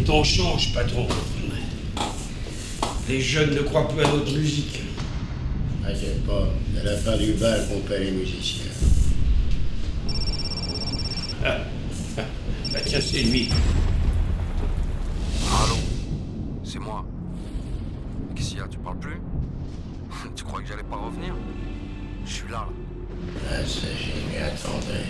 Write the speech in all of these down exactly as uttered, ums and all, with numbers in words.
temps change, patron. Les jeunes ne croient plus à notre musique. T'inquiète pas, à la fin du bal, on paie les musiciens. Ah, ah, bah tiens, c'est lui. Allô, c'est moi. Qu'est-ce qu'il y a, tu parles plus? Tu crois que j'allais pas revenir? Je suis là, là. Ah, ça, j'y m'y attendais.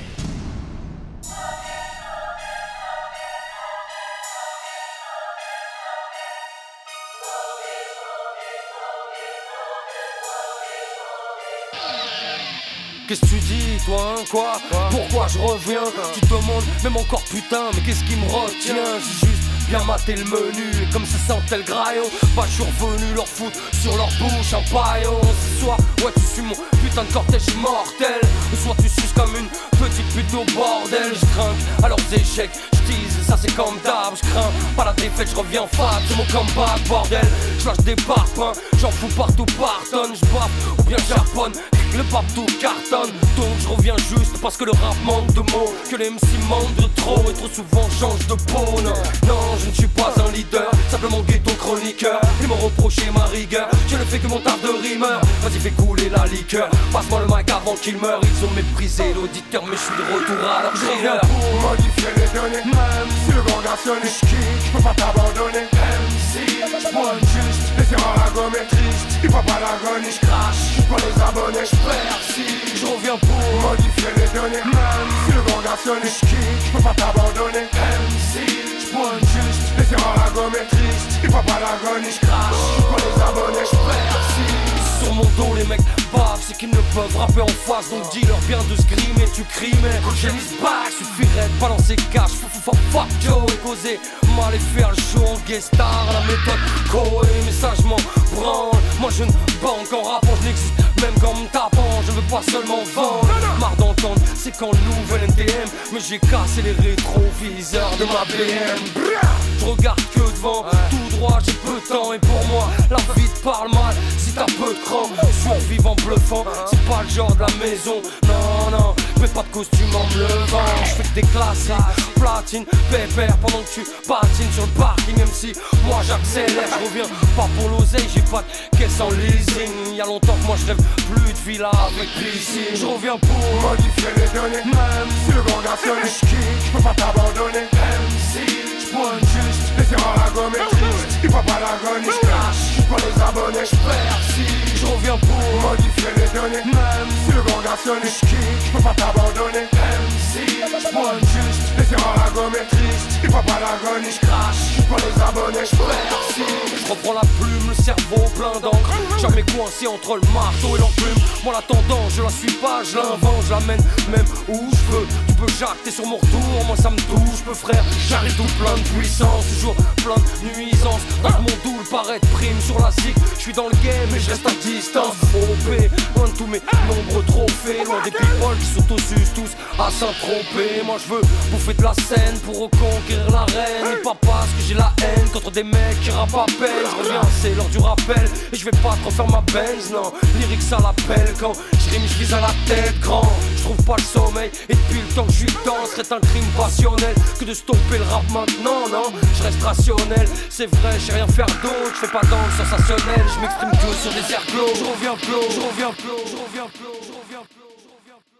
Qu'est-ce que tu dis, toi, hein, quoi, quoi Pourquoi je reviens Tu te demandes, même encore putain, mais qu'est-ce qui me retient J'ai juste bien maté le menu, et comme ça sentait le graillon, bah je suis revenu leur foutre sur leur bouche un paillon. Ce soir, ouais tu suis mon putain de cortège mortel, ou soit tu suces comme une petite pute au bordel. Je trinque à leurs échecs, je tease, ça c'est comme d'hab, je crains pas la défaite, je reviens fat, c'est mon comeback bordel. Je lâche des parpaings, j'en fous partout par tonne, je baffe ou bien japonne. Le partout cartonne, donc je reviens juste parce que le rap manque de mots, que les M C manquent de trop et trop souvent change de peau. Non, non, je ne suis pas un leader, simplement ghetto chroniqueur. Ils m'ont reproché ma rigueur, je ne fais que mon taf de rimeur. Vas-y fais couler la liqueur, passe-moi le mic avant qu'il meure. Ils ont méprisé l'auditeur mais je suis de retour à leur trigger. Pour modifier les données, même si le grand garçon est schkick, je peux pas t'abandonner. M C, je pointe juste, laissez-moi la gomme est triste. Il voit pas la gonne, je crache, je prends les abonnés, je perds. Je reviens pour modifier les données, même si le grand garçon est schkick, je peux pas t'abandonner. M C, je pointe juste, laissez-moi la gomme est triste. Il voit pas la gonne, je crache, je prends les abonnés, je perds. Sur mon dos les mecs bavent, c'est qu'ils ne peuvent rapper en face. Donc dis-leur bien de se grimer, tu cries mais j'ai mis back, suffirait de balancer cash. Fou fou fuck Joe et causer mal et faire le show en guest star à la méthode Koé. Mais ça je m'en branle, moi je ne banque en rappant, je n'existe même qu'en me tapant. Je veux pas seulement vendre, marre d'entendre c'est quand le nouvel N T M. Mais j'ai cassé les rétroviseurs de ma B M. Je regarde que devant, tout droit j'ai peu de temps. Et pour moi la vie te parle mal si t'as peu de cran. Survivre en bluffant, c'est pas le genre de la maison. Non, non, je mets pas de costume en me levant. Je fais que des classiques, platine, pépère pendant que tu patines sur le parking. Même si moi j'accélère, je reviens pas pour l'oseille. J'ai pas de caisse en leasing. Y'a longtemps que moi je rêve plus de villa avec piscine. Je reviens pour modifier les données, même si le grand garçon est schkick, je peux pas t'abandonner. M C, je pointe juste, laissez-moi la gomme est triste. Il voit pas la gonne, je crache, je prends les abonnés, je perds. Je reviens pour modifier les données, même si le grand garçon est schkick, je peux pas t'abandonner. M C, je pointe juste, laissez-moi la gomme est triste. Il voit pas la gonne, je crache, je prends les abonnés, je perds. Je reprends la plume, le cerveau plein d'encre, jamais coincé entre le marteau et l'enclume. Moi la tendance, je la suis pas, je l'invente, je l'amène même où je veux. Tu peux jacter sur mon retour, moi ça me touche, peu frère. J'arrive tout plein de puissance, toujours plein de nuisances. Dans mon doule paraît prime sur la zig. Je suis dans le game et je reste à distance. O P, loin de tous mes nombreux trophées, loin des people qui s'autosusent tous à Saint-Tropez. Moi je veux bouffer de la scène pour reconquérir l'arène. Et pas parce que j'ai la haine contre des mecs qui rappent à peine. Je reviens, c'est l'heure du rappel et je vais pas trop faire ma benz, non. Lyrics à l'appel, quand je rime, je vise à la tête grand. Je trouve pas le sommeil et depuis le temps que je suis dedans, serait un crime passionnel que de stopper le rap maintenant, non. Je reste rationnel, c'est vrai, j'ai rien faire d'autre. Je fais pas dans le sensationnel, je m'exprime que sur des airs clos. Je reviens clos, je reviens clos, je reviens clos, je reviens clos, je reviens clos.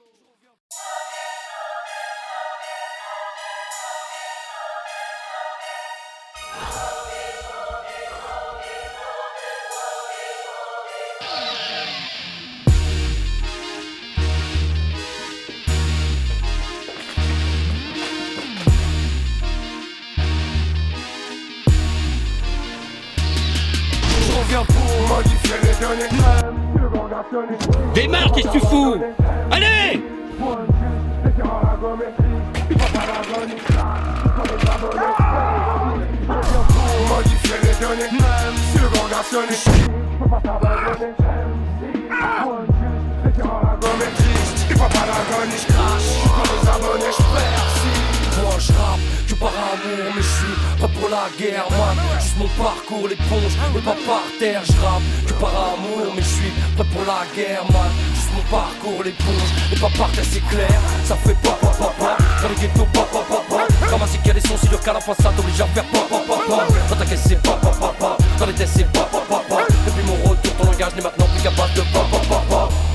Pour modifier les données, même si le grand garçon est schkick. Démarre, qu'est-ce que tu fous? Allez! Laissez-moi la gomme est triste. Il voit pas la gonne, il crache, je prends les abonnés, je perds. Pour modifier les données, même si le grand garçon est schkick, je peux pas t'abandonner. M C, pointe juste, laissez-moi la gomme est triste. Il voit pas la gonne, je crache, je prends les abonnés, je perds. Moi je rappe que par amour, mais je suis pas pour la guerre, man. Juste mon parcours, l'éponge, et pas par terre. Je rappe que par amour, mais je suis pas pour la guerre, man. Juste mon parcours, l'éponge, et pas par terre, c'est clair. Ça fait pas pa pa pa, dans les ghettos pa pa pa pa. Ramasser qu'il y a des sons si dur qu'à la fin ça t'oblige à faire pa pa pa pa. Dans ta caisse c'est pa pa pa pa. Dans les tests c'est pa pa pa pa. Depuis mon retour ton langage n'est maintenant plus capable de pa pa pa pa.